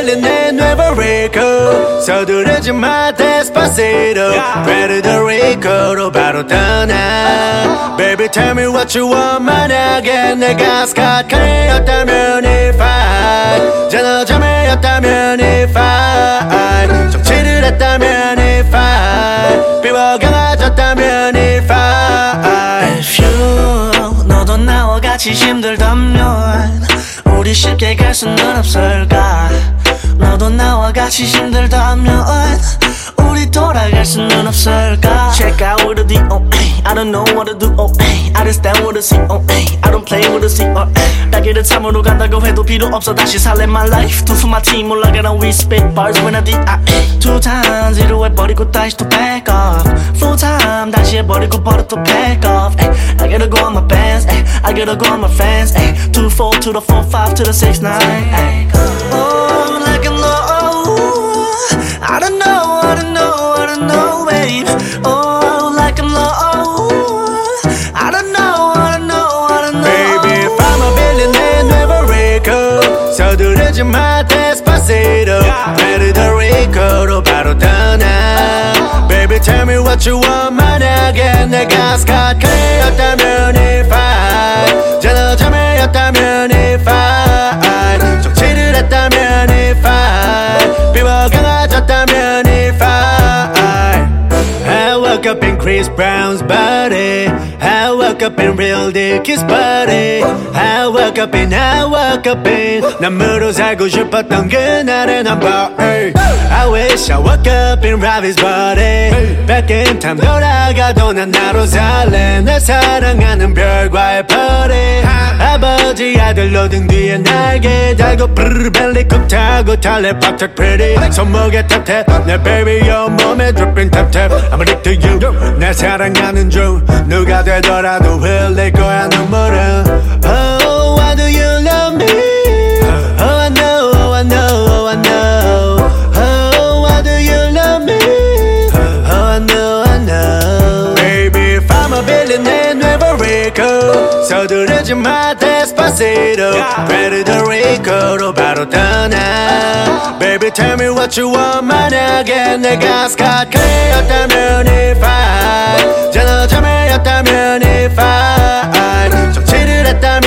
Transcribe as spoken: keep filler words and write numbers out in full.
빌리네 Nuevo Rico 서두르지 마 Despacito Puerto Rico로 바로 떠나 Baby tell me what you want 만약에 내가 Scott Carey였다면 if I 전어점이었다면 if I 정치를 했다면 if I 비워강아졌다면 if I If you 너도 나와 같이 힘들다면 우리 쉽게 갈 수는 없을까 너도 나와 같이 힘들다면 우리 돌아갈 수는 없을까 Check out with the D O A I don't know what to do oh, I just stand with the C O A I don't play with the C O A 따기를 참으로 간다고 해도 필요 없어 다시 살래 my life 투수 마팀 올라가라 we spit bars when I D I A Two times 이루 해버리고 다시 또 back up Full time 다시 해버리고 버려 또 back off ay, I gotta go on my bands ay, I gotta go on my fans ay, Two four to the four five to the six nine ay. Oh like I'm low I don't know I don't know I don't know babe Oh like I'm low I don't know I don't know I don't know Baby if I'm a billionaire Nuevo Rico 서두르지 마 Despacito Puerto Rico로 바로 떠나 Baby tell me what you want 만약에 내가 Scott Carey였다면 if I 전어점이었다면 if I 정치를 했다면 if I 비워강아졌다면 if I I woke up in Chris Brown's body I woke up in Real Dicky's body I woke up in I woke up in 남으로 살고 싶었던 그날의 number eight I wish I woke up in Robbie's body Back in time 돌아가도 난 나로 살래 날 사랑하는 별과의 party 아버지 아들로 등 뒤에 날개 달고 브르르 벨리컵 타고 달래 빡짝 pretty 손목에 탭탭 내 baby your 몸에 dripping 탭탭 I'm addicted to you 날 사랑하는 중 누가 되더라도 흘릴 거야 눈물은 Oh why do you love me Oh I know oh I know oh I know Oh why do you love me Oh I know I know Baby if I'm a billionaire Nuevo Rico 서두르지 마 Despacito Puerto Rico로 바로 떠나 Baby tell me what you want 만약에 내가 Scott Carey였다면 if I 전어점이었다면 if I 정치를 했다면